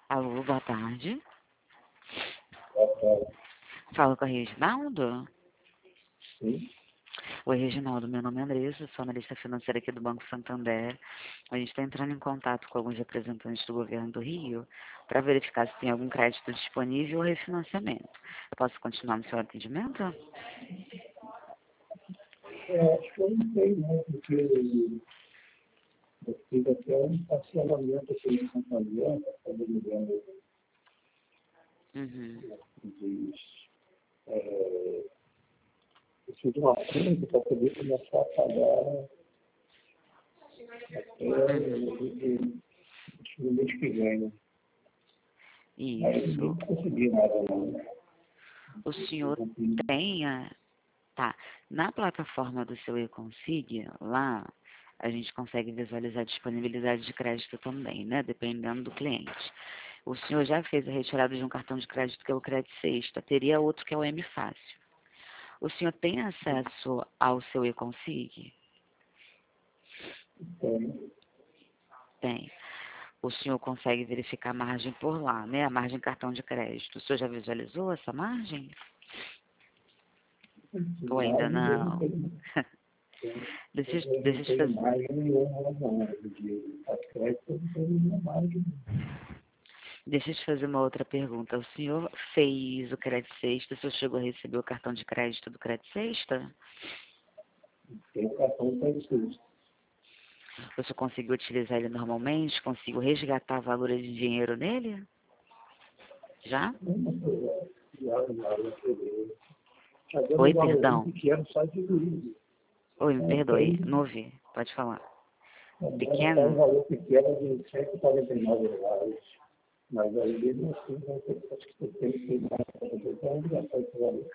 Alô, boa tarde. Sim. Falo com a Reginaldo? Sim. Oi, Reginaldo, meu nome é Andressa, sou analista financeira aqui do Banco Santander. A gente está entrando em contato com alguns representantes do governo do Rio para verificar se tem algum crédito disponível ou refinanciamento. Posso continuar no seu atendimento? Acho que eu não sei, né? Porque eu fiz até um parcelamento aqui em Santander, quando me lembro, Uhum. eu fiz uma frente para poder começar a pagar até no mês que vem, né? Mas Isso. nem consegui nada, não. O senhor tem Tá. Na plataforma do seu e-Consig, lá a gente consegue visualizar a disponibilidade de crédito também, né? Dependendo do cliente. O senhor já fez a retirada de um cartão de crédito que é o Crédito Sexta. Teria outro que é o M Fácil. O senhor tem acesso ao seu e-Consig? Então, Tem. O senhor consegue verificar a margem por lá, né? A margem cartão de crédito. O senhor já visualizou essa margem? Ou ainda margem eu não não? tenho, Deixa, eu não deixa eu tenho fazer. margem nenhuma, não. De crédito eu não tenho nenhuma margem. Deixa eu te fazer uma outra pergunta. O senhor fez o Crédito Sexta? O senhor chegou a receber o cartão de crédito do Crédito Sexta? Tenho cartão para isso. O senhor conseguiu utilizar ele normalmente? Conseguiu resgatar valores de dinheiro nele? Já? Já peguei. Pagando um Oi, valorzinho perdão. pequeno só de juízo. Oi, me Não perdoe. tem, Não ouvi. Pode falar. era só um Pequeno? valor pequeno de R$ 149. Mas aí mesmo assim, acho que você tem que ter mais. Então, já foi esse valor.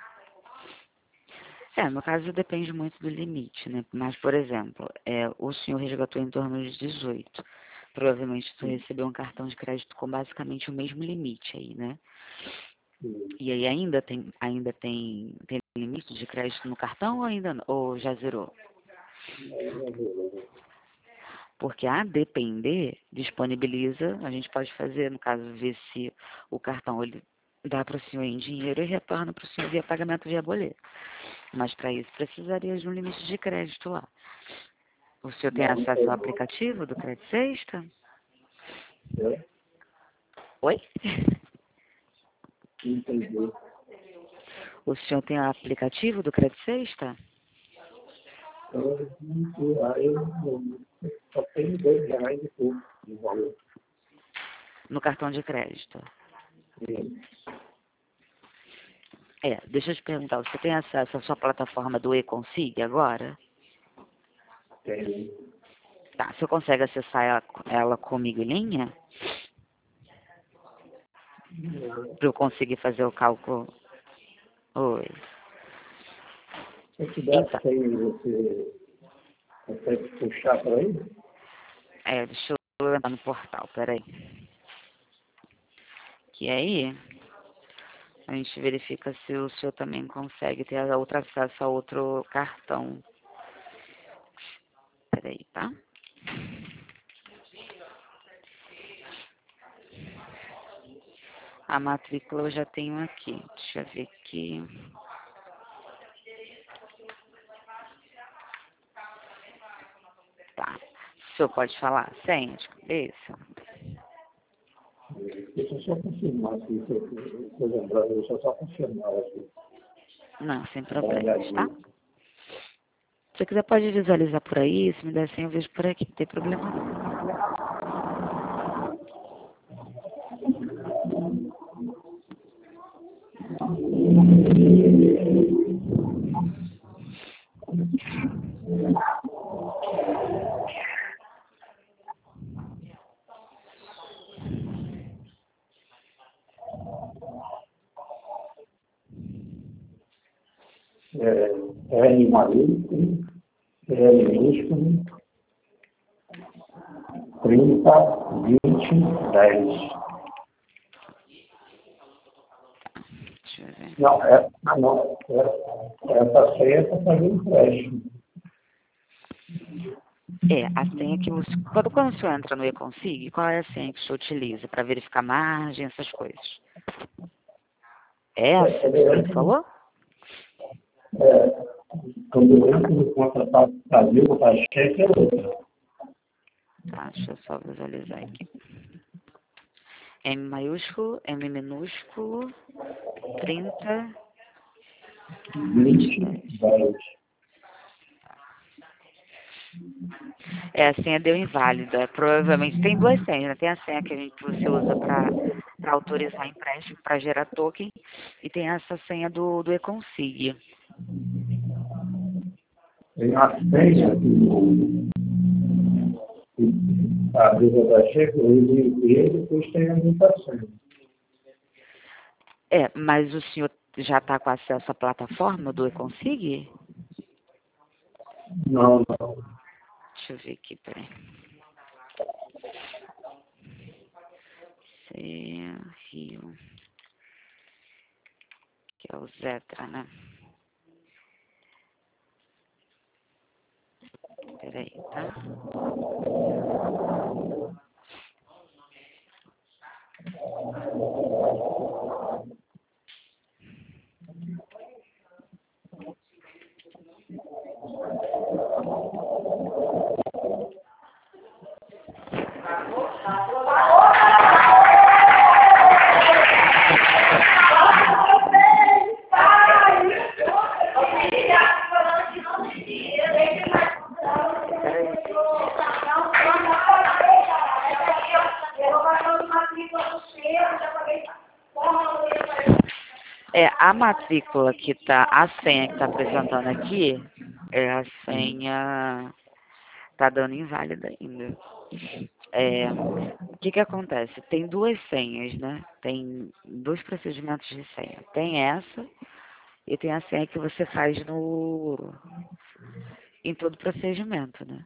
No caso depende muito do limite, né? Mas, por exemplo, o senhor resgatou em torno de 18. Provavelmente o senhor recebeu um cartão de crédito com basicamente o mesmo limite aí, né? E aí tem limite de crédito no cartão ou ainda não? Ou já zerou? Porque a depender, disponibiliza, a gente pode fazer, no caso, ver se o cartão ele dá para o senhor em dinheiro e retorna para o senhor via pagamento via boleto. Mas para isso precisaria de um limite de crédito lá. O senhor tem Não acesso ao tem. aplicativo do Crédito Sexta? É, Oi? entendi. O senhor tem o aplicativo do Crédito Sexta? Aí eu só tenho R$ 2 e pouco de valor. No cartão de crédito? Deixa eu te perguntar, você tem acesso à sua plataforma do e-Consig agora? Tem. Tá, você consegue acessar ela comigo em linha? Para eu conseguir fazer o cálculo? Oi. Se eu tivesse Então, sem você consegue puxar para aí? deixa eu entrar no portal, peraí. Que aí, a gente verifica se o senhor também consegue ter outro acesso a outro cartão. Peraí, tá? A matrícula eu já tenho aqui. Deixa eu ver aqui. Tá. O senhor pode falar? Senha de cabeça? Deixa eu só confirmar aqui, se eu lembrar, deixa eu só confirmar aqui. Não, sem Dá uma problemas, tá? olhadinha. Se você quiser, pode visualizar por aí. Se me der senha, eu vejo por aqui. Não tem problema não. R maiúsculo, L minúsculo, 30, 20, 10. Deixa eu ver. Não, não. Essa senha é para fazer empréstimo. A senha que você... Quando o senhor entra no eConsig, qual é a senha que o senhor utiliza para verificar margem, essas coisas? É essa que o senhor falou? Quando eu entro no conta-vazio, conta-cheque é outra. Tá, deixa eu só visualizar aqui. M maiúsculo, M minúsculo, 30, 20, 10. A senha deu inválida. Provavelmente tem duas senhas, né? Tem a senha que você usa para autorizar empréstimo, para gerar token, e tem essa senha do eConsig. Tem a senha que abre o conta-cheque, eu uso e depois tem a muita senha. Mas o senhor já está com acesso à plataforma do eConsig? Não, não. Deixa eu ver aqui, peraí. Rio. Que é o Zetra, né? Peraí, tá? A matrícula que tá, a senha que tá apresentando aqui, a senha tá dando inválida ainda. O que acontece? Tem duas senhas, né? Tem dois procedimentos de senha. Tem essa e tem a senha que você faz em todo procedimento, né?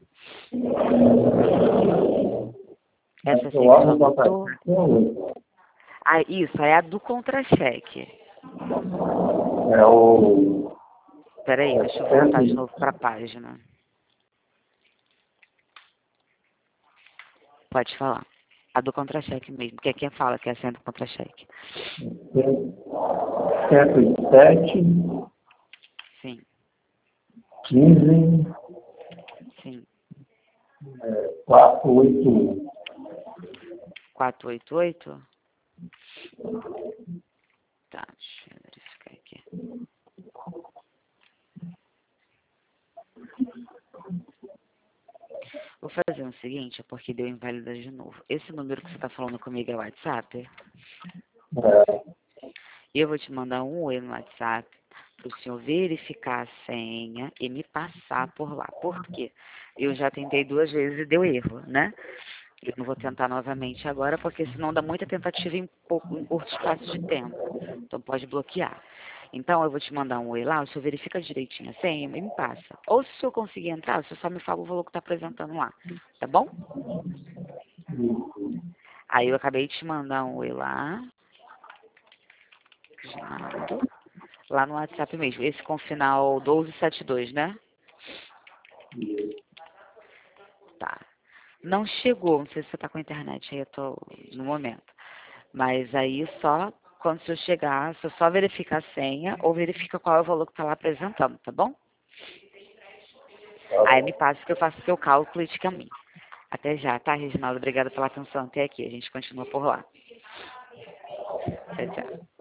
Essa senha que você anotou. Isso, é a do contra-cheque. Peraí, deixa eu voltar de novo para a página. Pode falar. A do contra-cheque mesmo, que é quem fala que é a senha do contra-cheque. 107. Sim. 15. Sim. 488. 488? Tá, deixa eu verificar aqui. Vou fazer o seguinte, porque deu inválida de novo. Esse número que você está falando comigo é o WhatsApp? Eu vou te mandar um oi no WhatsApp para o senhor verificar a senha e me passar por lá. Por quê? Eu já tentei 2 vezes e deu erro, né? Eu não vou tentar novamente agora, porque senão dá muita tentativa em curto espaço de tempo. Então pode bloquear. Então eu vou te mandar um oi lá, o senhor verifica direitinho a senha e me passa. Ou se o senhor conseguir entrar, o senhor só me fala o valor que está apresentando lá. Tá bom? Aí eu acabei de te mandar um oi lá. Lá no WhatsApp mesmo. Esse com final 1272, né? Tá. Não chegou, não sei se você tá com a internet aí, eu tô no momento. Mas aí só, quando você chegar, você só verifica a senha ou verifica qual é o valor que tá lá apresentando, tá bom? Aí me passa que eu faço o seu cálculo e te caminho. Até já, tá, Reginaldo? Obrigada pela atenção até aqui. A gente continua por lá. Tchau, tchau.